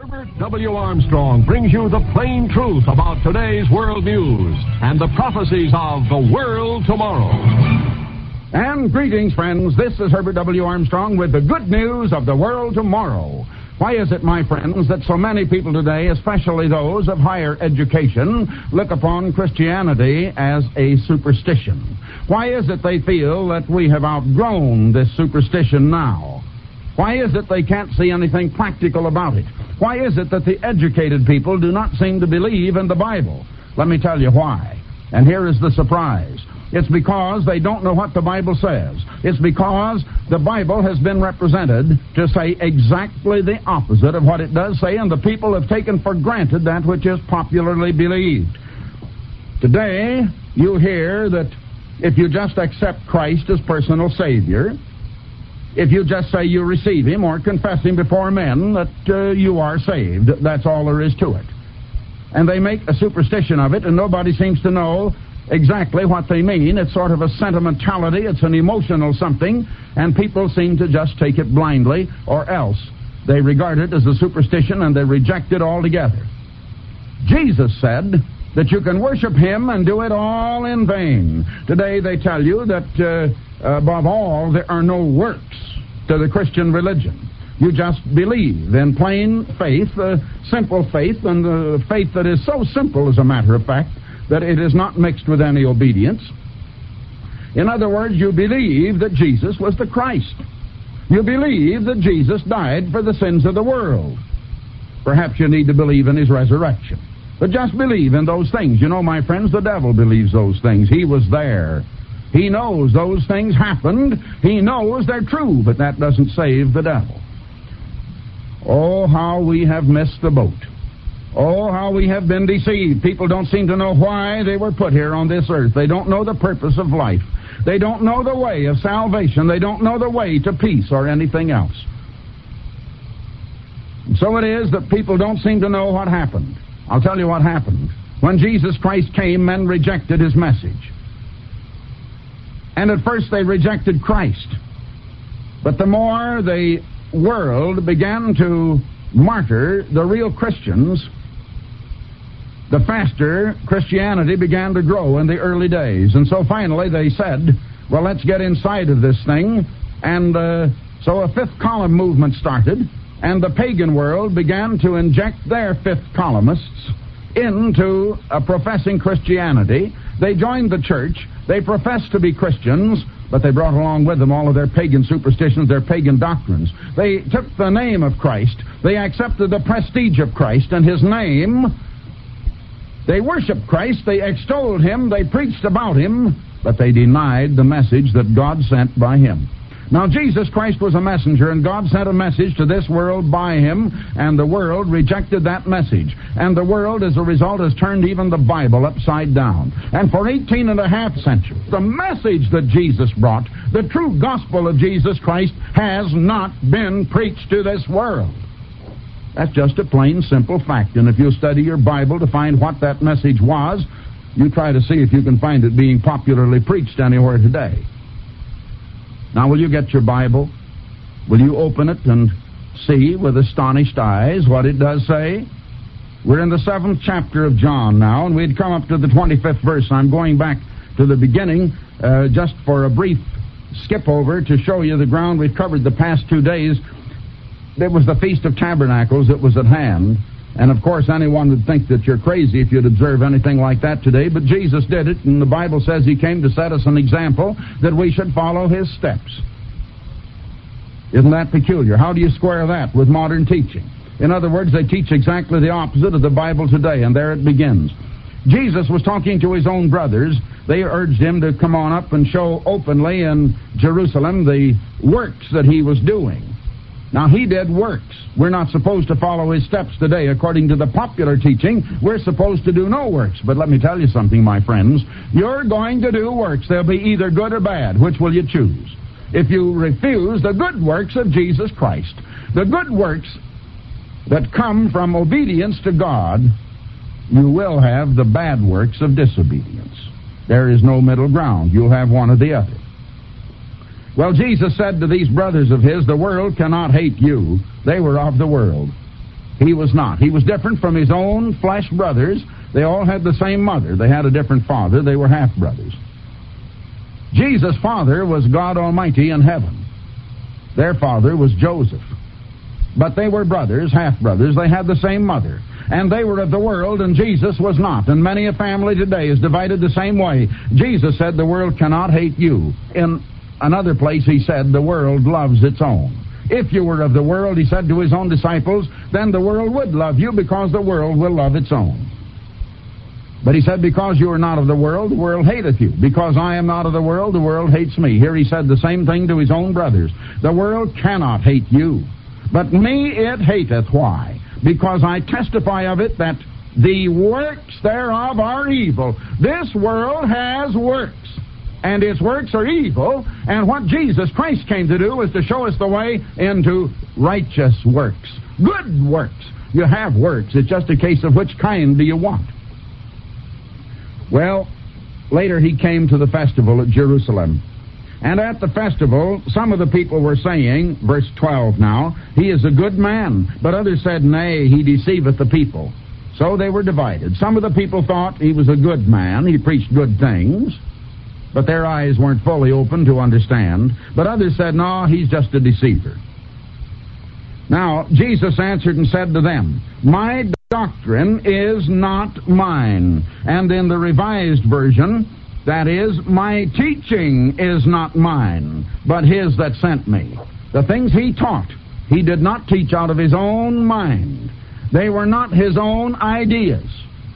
Herbert W. Armstrong brings you the plain truth about today's world news and the prophecies of the world tomorrow. And greetings, friends. This is Herbert W. Armstrong with the good news of the world tomorrow. Why is it, my friends, that so many people today, especially those of higher education, look upon Christianity as a superstition? Why is it they feel that we have outgrown this superstition now? Why is it they can't see anything practical about it? Why is it that the educated people do not seem to believe in the Bible? Let me tell you why. And here is the surprise. It's because they don't know what the Bible says. It's because the Bible has been represented to say exactly the opposite of what it does say, and the people have taken for granted that which is popularly believed. Today, you hear that if you just accept Christ as personal Savior, if you just say you receive Him or confess Him before men, that you are saved. That's all there is to it. And they make a superstition of it, and nobody seems to know exactly what they mean. It's sort of a sentimentality, it's an emotional something, and people seem to just take it blindly, or else they regard it as a superstition and they reject it altogether. Jesus said that you can worship Him and do it all in vain. Today they tell you that above all there are no works to the Christian religion. You just believe in plain faith, simple faith, and the faith that is so simple, as a matter of fact, that it is not mixed with any obedience. In other words, you believe that Jesus was the Christ. You believe that Jesus died for the sins of the world. Perhaps you need to believe in His resurrection. But just believe in those things. You know, my friends, the devil believes those things. He was there. He knows those things happened. He knows they're true, but that doesn't save the devil. Oh, how we have missed the boat. Oh, how we have been deceived. People don't seem to know why they were put here on this earth. They don't know the purpose of life. They don't know the way of salvation. They don't know the way to peace or anything else. And so it is that people don't seem to know what happened. I'll tell you what happened. When Jesus Christ came, men rejected His message. And at first they rejected Christ. But the more the world began to martyr the real Christians, the faster Christianity began to grow in the early days. And so finally they said, well, let's get inside of this thing. And so a fifth column movement started, and the pagan world began to inject their fifth columnists into a professing Christianity. They joined the church. They professed to be Christians, but they brought along with them all of their pagan superstitions, their pagan doctrines. They took the name of Christ. They accepted the prestige of Christ and His name. They worshiped Christ. They extolled Him. They preached about Him, but they denied the message that God sent by Him. Now, Jesus Christ was a messenger, and God sent a message to this world by Him, and the world rejected that message. And the world, as a result, has turned even the Bible upside down. And for 18 and a half centuries, the message that Jesus brought, the true gospel of Jesus Christ, has not been preached to this world. That's just a plain, simple fact. And if you study your Bible to find what that message was, you try to see if you can find it being popularly preached anywhere today. Now, will you get your Bible? Will you open it and see with astonished eyes what it does say? We're in the 7th chapter of John now, and we'd come up to the 25th verse. I'm going back to the beginning just for a brief skip over to show you the ground we've covered the past 2 days. It was the Feast of Tabernacles that was at hand. And, of course, anyone would think that you're crazy if you'd observe anything like that today, but Jesus did it, and the Bible says He came to set us an example that we should follow His steps. Isn't that peculiar? How do you square that with modern teaching? In other words, they teach exactly the opposite of the Bible today, and there it begins. Jesus was talking to His own brothers. They urged Him to come on up and show openly in Jerusalem the works that He was doing. Now, He did works. We're not supposed to follow His steps today. According to the popular teaching, we're supposed to do no works. But let me tell you something, my friends. You're going to do works. They'll be either good or bad. Which will you choose? If you refuse the good works of Jesus Christ, the good works that come from obedience to God, you will have the bad works of disobedience. There is no middle ground. You'll have one or the other. Well, Jesus said to these brothers of His, the world cannot hate you. They were of the world. He was not. He was different from his own flesh brothers. They all had the same mother. They had a different father. They were half-brothers. Jesus' father was God Almighty in heaven. Their father was Joseph. But they were brothers, half-brothers. They had the same mother. And they were of the world, and Jesus was not. And many a family today is divided the same way. Jesus said the world cannot hate you. In another place he said the world loves its own. If you were of the world, he said to his own disciples, then the world would love you because the world will love its own. But he said, because you are not of the world hateth you. Because I am not of the world hates me. Here he said the same thing to his own brothers. The world cannot hate you, but me it hateth. Why? Because I testify of it that the works thereof are evil. This world has works, and its works are evil, and what Jesus Christ came to do is to show us the way into righteous works, good works. You have works. It's just a case of which kind do you want. Well, later he came to the festival at Jerusalem. And at the festival, some of the people were saying, verse 12 now, he is a good man. But others said, nay, he deceiveth the people. So they were divided. Some of the people thought he was a good man. He preached good things. But their eyes weren't fully open to understand. But others said, no, he's just a deceiver. Now, Jesus answered and said to them, my doctrine is not mine. And in the Revised Version, that is, my teaching is not mine, but his that sent me. The things he taught, he did not teach out of his own mind. They were not his own ideas.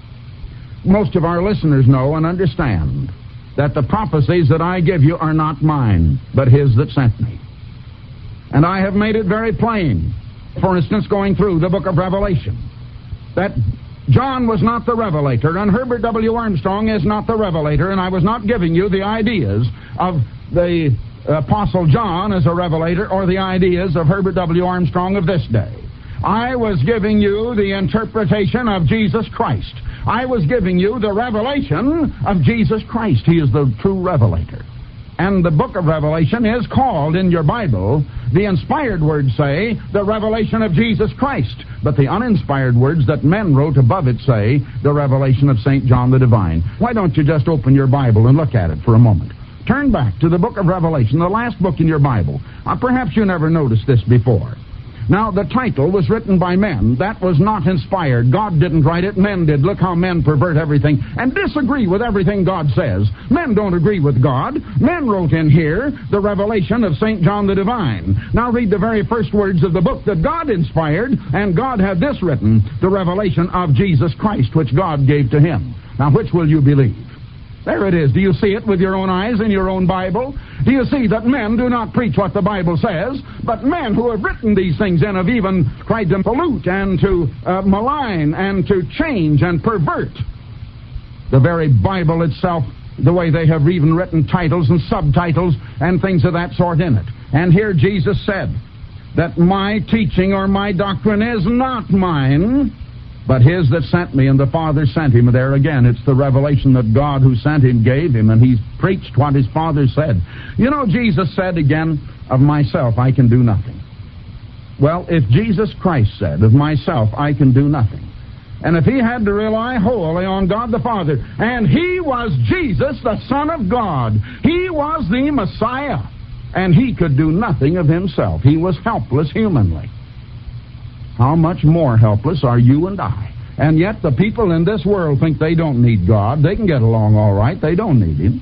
Most of our listeners know and understand that the prophecies that I give you are not mine, but his that sent me. And I have made it very plain, for instance, going through the book of Revelation, that John was not the revelator, and Herbert W. Armstrong is not the revelator, and I was not giving you the ideas of the Apostle John as a revelator or the ideas of Herbert W. Armstrong of this day. I was giving you the interpretation of Jesus Christ. I was giving you the revelation of Jesus Christ. He is the true revelator. And the book of Revelation is called in your Bible, the inspired words say, the revelation of Jesus Christ. But the uninspired words that men wrote above it say, the revelation of St. John the Divine. Why don't you just open your Bible and look at it for a moment? Turn back to the book of Revelation, the last book in your Bible. Perhaps you never noticed this before. Now, the title was written by men. That was not inspired. God didn't write it. Men did. Look how men pervert everything and disagree with everything God says. Men don't agree with God. Men wrote in here the revelation of St. John the Divine. Now read the very first words of the book that God inspired, and God had this written, the revelation of Jesus Christ, which God gave to him. Now, which will you believe? There it is. Do you see it with your own eyes in your own Bible? Do you see that men do not preach what the Bible says, but men who have written these things and have even tried to pollute and to malign and to change and pervert the very Bible itself, the way they have even written titles and subtitles and things of that sort in it. And here Jesus said that my teaching or my doctrine is not mine, but his that sent me, and the Father sent him. There again, it's the revelation that God who sent him gave him, and he's preached what his Father said. You know, Jesus said again, of myself I can do nothing. Well, if Jesus Christ said, of myself I can do nothing, and if he had to rely wholly on God the Father, and he was Jesus, the Son of God, he was the Messiah, and he could do nothing of himself. He was helpless humanly. How much more helpless are you and I? And yet the people in this world think they don't need God. They can get along all right. They don't need him.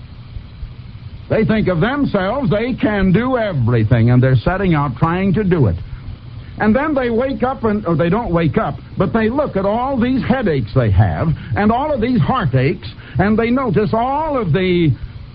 They think of themselves, they can do everything, and they're setting out trying to do it. And then they wake up, or they don't wake up, but they look at all these headaches they have, and all of these heartaches, and they notice all of the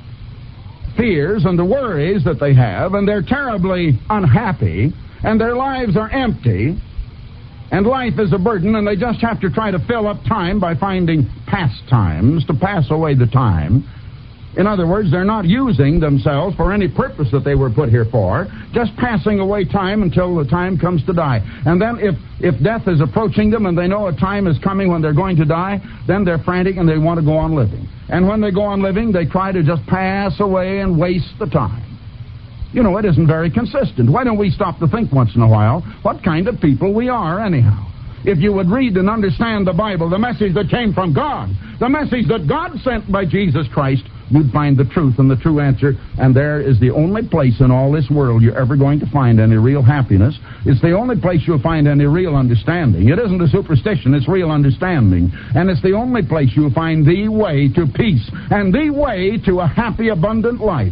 fears and the worries that they have, and they're terribly unhappy, and their lives are empty, and life is a burden, and they just have to try to fill up time by finding pastimes to pass away the time. In other words, they're not using themselves for any purpose that they were put here for, just passing away time until the time comes to die. And then if death is approaching them and they know a time is coming when they're going to die, then they're frantic and they want to go on living. And when they go on living, they try to just pass away and waste the time. You know, it isn't very consistent. Why don't we stop to think once in a while what kind of people we are anyhow? If you would read and understand the Bible, the message that came from God, the message that God sent by Jesus Christ, you'd find the truth and the true answer, and there is the only place in all this world you're ever going to find any real happiness. It's the only place you'll find any real understanding. It isn't a superstition, it's real understanding. And it's the only place you'll find the way to peace and the way to a happy, abundant life.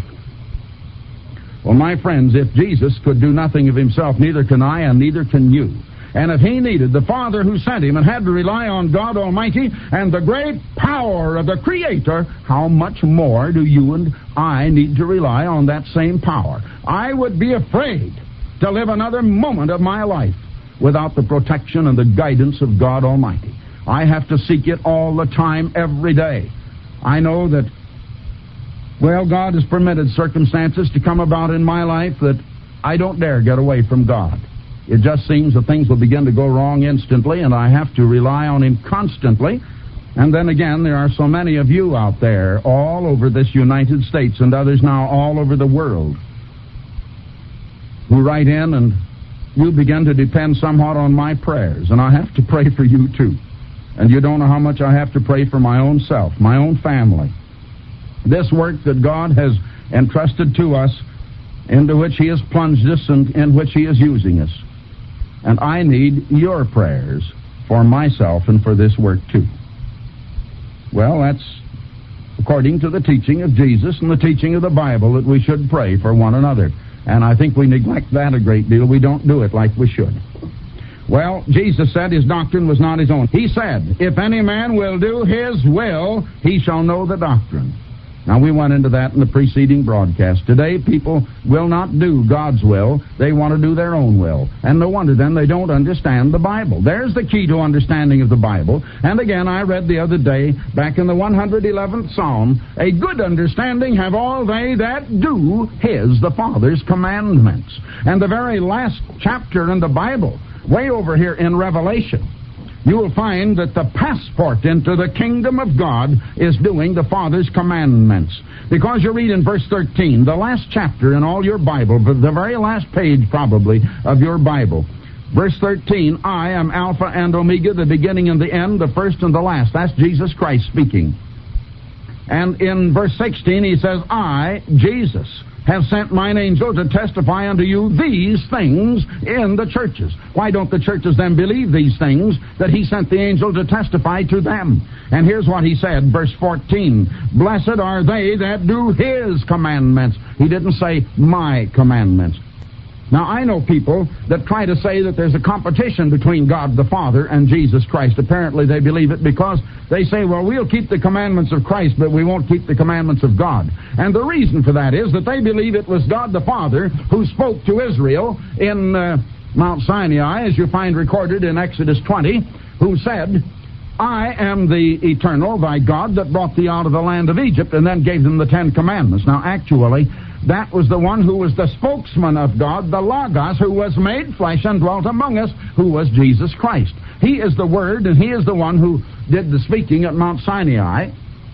Well, my friends, if Jesus could do nothing of himself, neither can I and neither can you. And if he needed the Father who sent him and had to rely on God Almighty and the great power of the Creator, how much more do you and I need to rely on that same power? I would be afraid to live another moment of my life without the protection and the guidance of God Almighty. I have to seek it all the time, every day. I know that, well, God has permitted circumstances to come about in my life that I don't dare get away from God. It just seems that things will begin to go wrong instantly, and I have to rely on him constantly. And then again, there are so many of you out there all over this United States and others now all over the world who write in, and you begin to depend somewhat on my prayers, and I have to pray for you too. And you don't know how much I have to pray for my own self, my own family. This work that God has entrusted to us, into which he has plunged us and in which he is using us. And I need your prayers for myself and for this work too. Well, that's according to the teaching of Jesus and the teaching of the Bible, that we should pray for one another. And I think we neglect that a great deal. We don't do it like we should. Well, Jesus said his doctrine was not his own. He said, if any man will do his will, he shall know the doctrine. Now, we went into that in the preceding broadcast. Today, people will not do God's will. They want to do their own will. And no wonder, then, they don't understand the Bible. There's the key to understanding of the Bible. And again, I read the other day, back in the 111th Psalm, a good understanding have all they that do his, the Father's, commandments. And the very last chapter in the Bible, way over here in Revelation, you will find that the passport into the kingdom of God is doing the Father's commandments. Because you read in verse 13, the last chapter in all your Bible, the very last page probably of your Bible. Verse 13, I am Alpha and Omega, the beginning and the end, the first and the last. That's Jesus Christ speaking. And in verse 16 he says, I, Jesus, have sent mine angel to testify unto you these things in the churches. Why don't the churches then believe these things that he sent the angel to testify to them? And here's what he said, verse 14, blessed are they that do his commandments. He didn't say my commandments. Now, I know people that try to say that there's a competition between God the Father and Jesus Christ. Apparently they believe it because they say, well, we'll keep the commandments of Christ, but we won't keep the commandments of God. And the reason for that is that they believe it was God the Father who spoke to Israel in Mount Sinai, as you find recorded in Exodus 20, who said, I am the eternal, thy God, that brought thee out of the land of Egypt, and then gave them the 10 commandments. Now, actually, that was the one who was the spokesman of God, the Logos, who was made flesh and dwelt among us, who was Jesus Christ. He is the Word, and he is the one who did the speaking at Mount Sinai.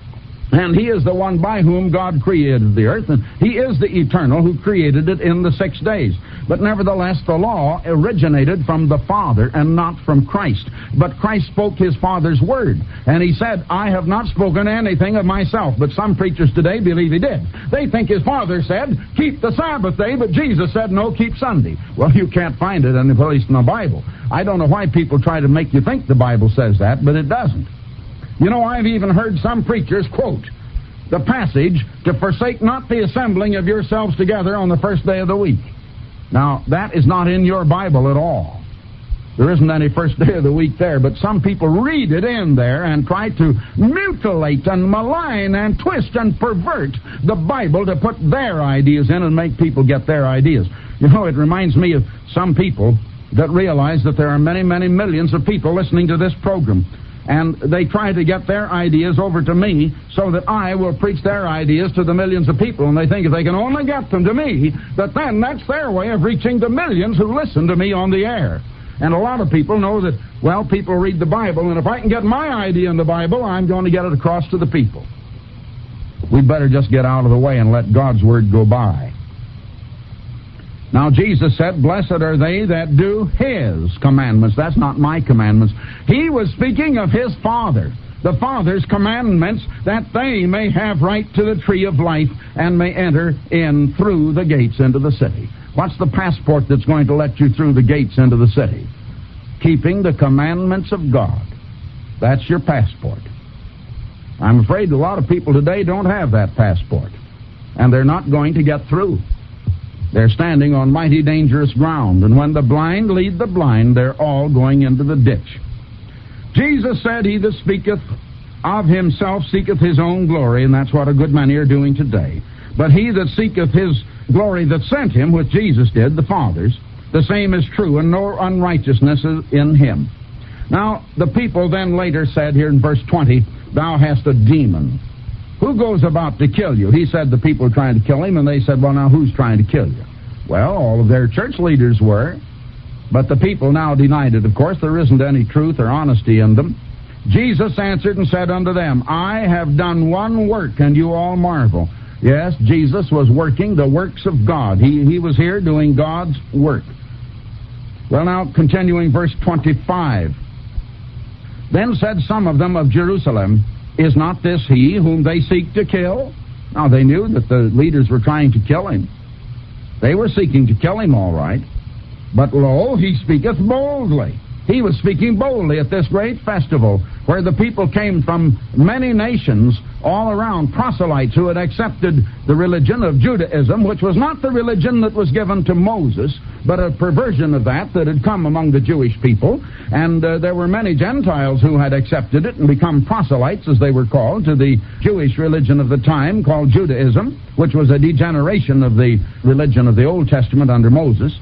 And he is the one by whom God created the earth, and he is the eternal who created it in the 6 days. But nevertheless, the law originated from the Father and not from Christ. But Christ spoke his Father's word, and he said, I have not spoken anything of myself. But some preachers today believe he did. They think his Father said, keep the Sabbath day, but Jesus said, no, keep Sunday. Well, you can't find it, at least in the Bible. I don't know why people try to make you think the Bible says that, but it doesn't. You know, I've even heard some preachers quote the passage, to forsake not the assembling of yourselves together on the first day of the week. Now, that is not in your Bible at all. There isn't any first day of the week there, but some people read it in there and try to mutilate and malign and twist and pervert the Bible to put their ideas in and make people get their ideas. You know, it reminds me of some people that realize that there are many, many millions of people listening to this program. And they try to get their ideas over to me so that I will preach their ideas to the millions of people. And they think if they can only get them to me, that then that's their way of reaching the millions who listen to me on the air. And a lot of people know that, well, people read the Bible, and if I can get my idea in the Bible, I'm going to get it across to the people. We'd better just get out of the way and let God's Word go by. Now, Jesus said, blessed are they that do His commandments. That's not my commandments. He was speaking of His Father, the Father's commandments, that they may have right to the tree of life and may enter in through the gates into the city. What's the passport that's going to let you through the gates into the city? Keeping the commandments of God. That's your passport. I'm afraid a lot of people today don't have that passport, and they're not going to get through. They're standing on mighty dangerous ground, and when the blind lead the blind, they're all going into the ditch. Jesus said, he that speaketh of himself seeketh his own glory, and that's what a good many are doing today. But he that seeketh his glory that sent him, which Jesus did, the Father's, the same is true, and no unrighteousness is in him. Now, the people then later said here in verse 20, thou hast a demon. Who goes about to kill you? He said the people were trying to kill him, and they said, well, now who's trying to kill you? Well, all of their church leaders were, but the people now denied it. Of course, there isn't any truth or honesty in them. Jesus answered and said unto them, I have done one work, and you all marvel. Yes, Jesus was working the works of God. He was here doing God's work. Well, now, continuing verse 25. Then said some of them of Jerusalem, is not this he whom they seek to kill? Now, they knew that the leaders were trying to kill him. They were seeking to kill him, all right. But lo, he speaketh boldly. He was speaking boldly at this great festival where the people came from many nations all around, proselytes who had accepted the religion of Judaism, which was not the religion that was given to Moses, but a perversion of that had come among the Jewish people. And there were many Gentiles who had accepted it and become proselytes, as they were called, to the Jewish religion of the time called Judaism, which was a degeneration of the religion of the Old Testament under Moses.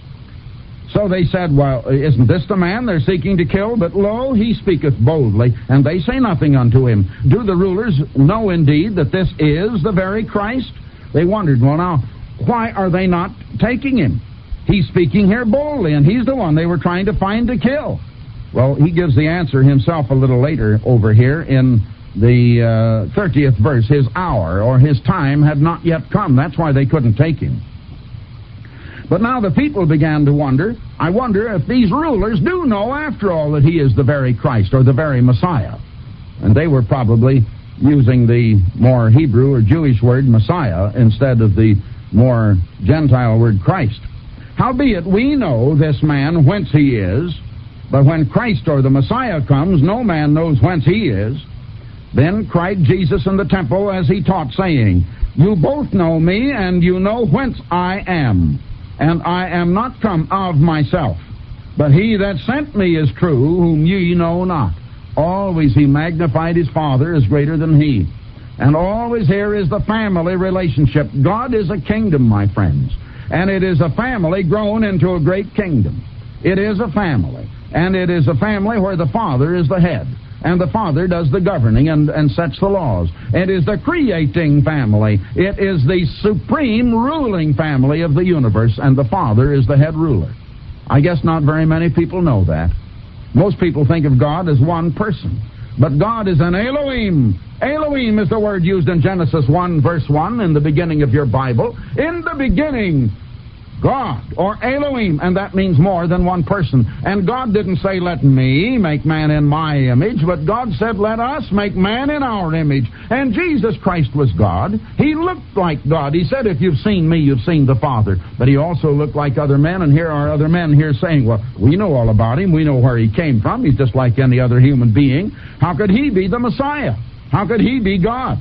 So they said, well, isn't this the man they're seeking to kill? But lo, he speaketh boldly, and they say nothing unto him. Do the rulers know indeed that this is the very Christ? They wondered, well, now, why are they not taking him? He's speaking here boldly, and he's the one they were trying to find to kill. Well, he gives the answer himself a little later over here in the 30th verse. His hour or his time had not yet come. That's why they couldn't take him. But now the people began to wonder, I wonder if these rulers do know, after all, that he is the very Christ or the very Messiah. And they were probably using the more Hebrew or Jewish word Messiah instead of the more Gentile word Christ. Howbeit we know this man whence he is, but when Christ or the Messiah comes, no man knows whence he is. Then cried Jesus in the temple as he taught, saying, you both know me, and you know whence I am. And I am not come of myself, but he that sent me is true, whom ye know not. Always he magnified his Father as greater than he. And always here is the family relationship. God is a kingdom, my friends, and it is a family grown into a great kingdom. It is a family, and it is a family where the Father is the head, and the Father does the governing and sets the laws. It is the creating family. It is the supreme ruling family of the universe, and the Father is the head ruler. I guess not very many people know that. Most people think of God as one person. But God is an Elohim. Elohim is the word used in Genesis 1, verse 1, in the beginning of your Bible. In the beginning, God, or Elohim, and that means more than one person. And God didn't say, let me make man in my image, but God said, let us make man in our image. And Jesus Christ was God. He looked like God. He said, if you've seen me, you've seen the Father. But he also looked like other men, and here are other men here saying, well, we know all about him. We know where he came from. He's just like any other human being. How could he be the Messiah? How could he be God?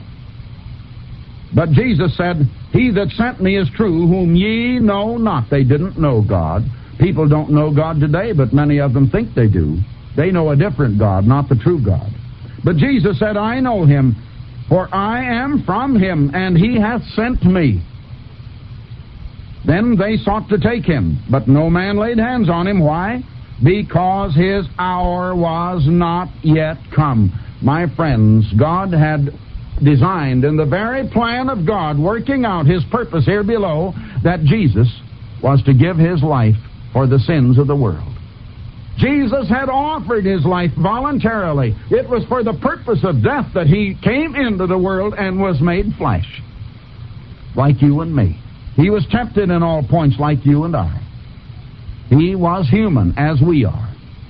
But Jesus said, he that sent me is true, whom ye know not. They didn't know God. People don't know God today, but many of them think they do. They know a different God, not the true God. But Jesus said, I know him, for I am from him, and he hath sent me. Then they sought to take him, but no man laid hands on him. Why? Because his hour was not yet come. My friends, God had designed in the very plan of God, working out his purpose here below, that Jesus was to give his life for the sins of the world. Jesus had offered his life voluntarily. It was for the purpose of death that he came into the world and was made flesh, like you and me. He was tempted in all points like you and I. He was human as we are.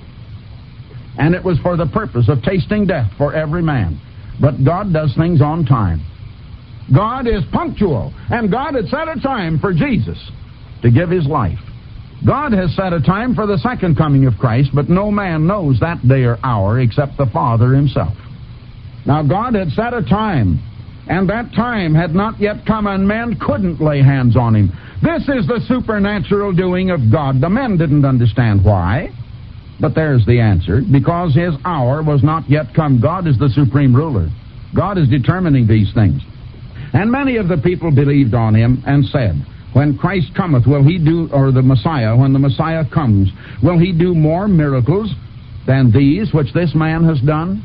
And it was for the purpose of tasting death for every man. But God does things on time. God is punctual, and God had set a time for Jesus to give his life. God has set a time for the second coming of Christ, but no man knows that day or hour except the Father himself. Now, God had set a time, and that time had not yet come, and men couldn't lay hands on him. This is the supernatural doing of God. The men didn't understand why, but there's the answer. Because his hour was not yet come. God is the supreme ruler. God is determining these things. And many of the people believed on him and said, when Christ cometh, will he do, or the Messiah, when the Messiah comes, will he do more miracles than these which this man has done?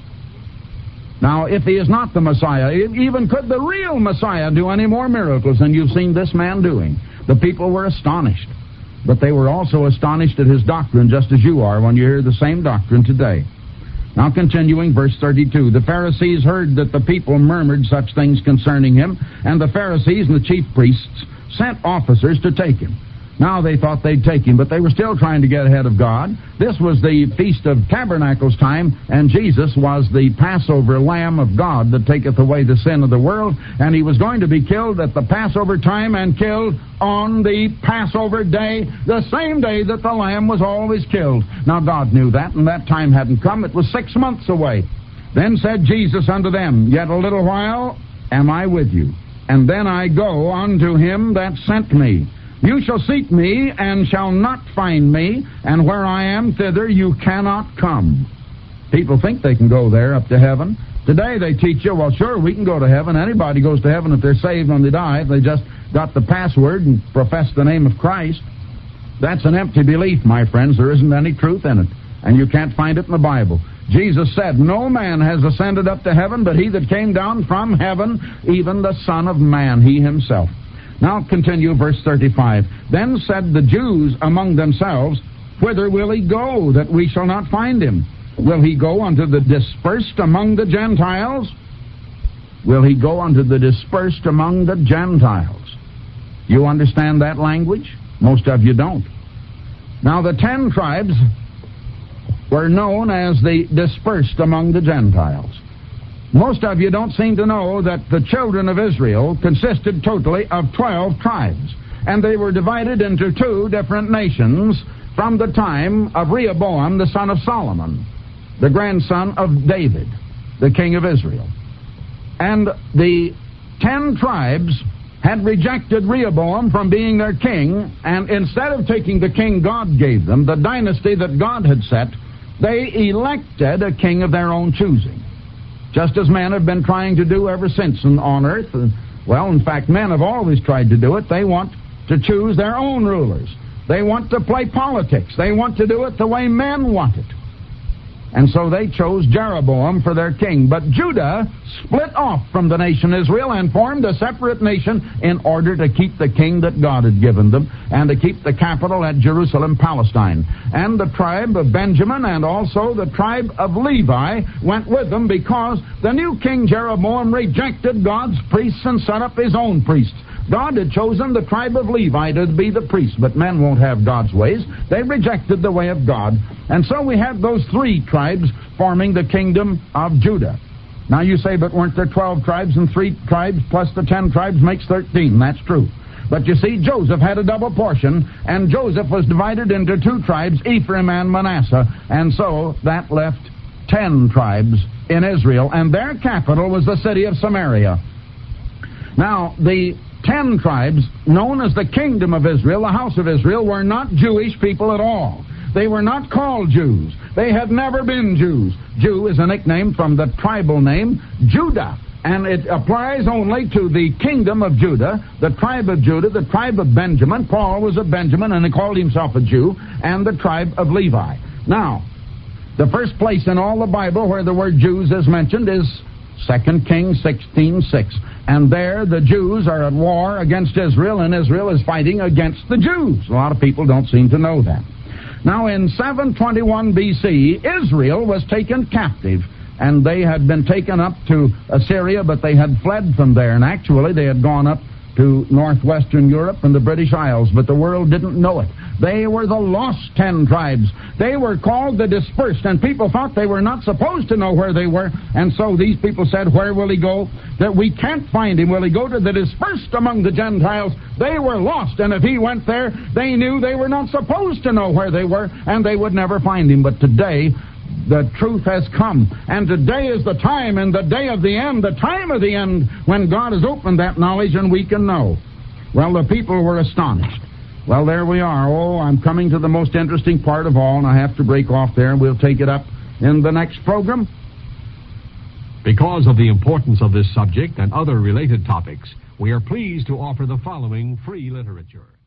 Now, if he is not the Messiah, even could the real Messiah do any more miracles than you've seen this man doing? The people were astonished. But they were also astonished at his doctrine, just as you are when you hear the same doctrine today. Now, continuing, verse 32, the Pharisees heard that the people murmured such things concerning him, and the Pharisees and the chief priests sent officers to take him. Now they thought they'd take him, but they were still trying to get ahead of God. This was the Feast of Tabernacles time, and Jesus was the Passover Lamb of God that taketh away the sin of the world, and he was going to be killed at the Passover time and killed on the Passover day, the same day that the Lamb was always killed. Now God knew that, and that time hadn't come. It was 6 months away. Then said Jesus unto them, Yet a little while am I with you, and then I go unto him that sent me. You shall seek me, and shall not find me, and where I am, thither you cannot come. People think they can go there up to heaven. Today they teach you, well, sure, we can go to heaven. Anybody goes to heaven if they're saved when they die, if they just got the password and profess the name of Christ. That's an empty belief, my friends. There isn't any truth in it, and you can't find it in the Bible. Jesus said, No man has ascended up to heaven, but he that came down from heaven, even the Son of Man, he himself. Now continue, verse 35. Then said the Jews among themselves, Whither will he go, that we shall not find him? Will he go unto the dispersed among the Gentiles? Will he go unto the dispersed among the Gentiles? You understand that language? Most of you don't. Now the 10 tribes were known as the dispersed among the Gentiles. Most of you don't seem to know that the children of Israel consisted totally of 12 tribes, and they were divided into 2 different nations from the time of Rehoboam, the son of Solomon, the grandson of David, the king of Israel. And the 10 tribes had rejected Rehoboam from being their king, and instead of taking the king God gave them, the dynasty that God had set, they elected a king of their own choosing. Just as men have been trying to do ever since on earth. Well, in fact, men have always tried to do it. They want to choose their own rulers. They want to play politics. They want to do it the way men want it. And so they chose Jeroboam for their king. But Judah split off from the nation Israel and formed a separate nation in order to keep the king that God had given them and to keep the capital at Jerusalem, Palestine. And the tribe of Benjamin and also the tribe of Levi went with them because the new king Jeroboam rejected God's priests and set up his own priests. God had chosen the tribe of Levi to be the priests, but men won't have God's ways. They rejected the way of God. And so we had those 3 tribes forming the kingdom of Judah. Now you say, but weren't there 12 tribes, and 3 tribes plus the 10 tribes makes 13? That's true. But you see, Joseph had a double portion, and Joseph was divided into 2 tribes, Ephraim and Manasseh. And so that left 10 tribes in Israel, and their capital was the city of Samaria. Now, the 10 tribes, known as the kingdom of Israel, the house of Israel, were not Jewish people at all. They were not called Jews. They had never been Jews. Jew is a nickname from the tribal name Judah, and it applies only to the kingdom of Judah, the tribe of Judah, the tribe of Benjamin. Paul was a Benjamin, and he called himself a Jew, and the tribe of Levi. Now, the first place in all the Bible where the word Jews is mentioned is 2 Kings 16:6. And there the Jews are at war against Israel, and Israel is fighting against the Jews. A lot of people don't seem to know that. Now, in 721 B.C., Israel was taken captive, and they had been taken up to Assyria, but they had fled from there, and actually they had gone up to northwestern Europe and the British Isles, but the world didn't know it. They were the lost 10 tribes. They were called the dispersed, and people thought they were not supposed to know where they were, and so these people said, where will he go? That we can't find him. Will he go to the dispersed among the Gentiles? They were lost, and if he went there, they knew they were not supposed to know where they were, and they would never find him. But today, the truth has come, and today is the time, and the day of the end, the time of the end, when God has opened that knowledge and we can know. Well, the people were astonished. Well, there we are. Oh, I'm coming to the most interesting part of all, and I have to break off there, and we'll take it up in the next program. Because of the importance of this subject and other related topics, we are pleased to offer the following free literature.